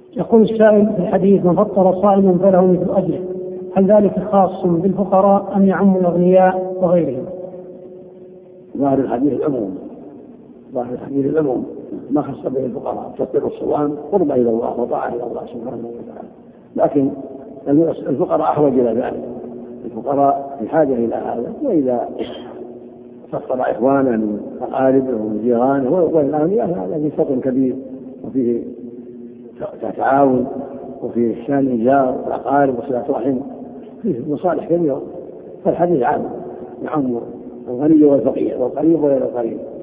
يقول السائل في الحديث: من فطر صائما فله مثل أجره، هل ذلك خاص بالفقراء أم يعم الأغنياء وغيرهم؟ ظاهر الحديث العموم ما خص به الفقراء. تفطر الصوام قرب إلى الله وطاعة إلى الله سبحانه وتعالى، لكن الفقراء أحوج إلى ذلك، الفقراء في حاجة إلى هذا. وإذا فطر إخوانا من أقاربه ومن جيرانه والأغنياء هذا فيه فضل كبير وفيه تعاون وفيه شان الجار والأقارب وصلة رحم، فيه مصالح كبيرة. فالحديث عام يعم الغني والفقير والقريب وغير القريب.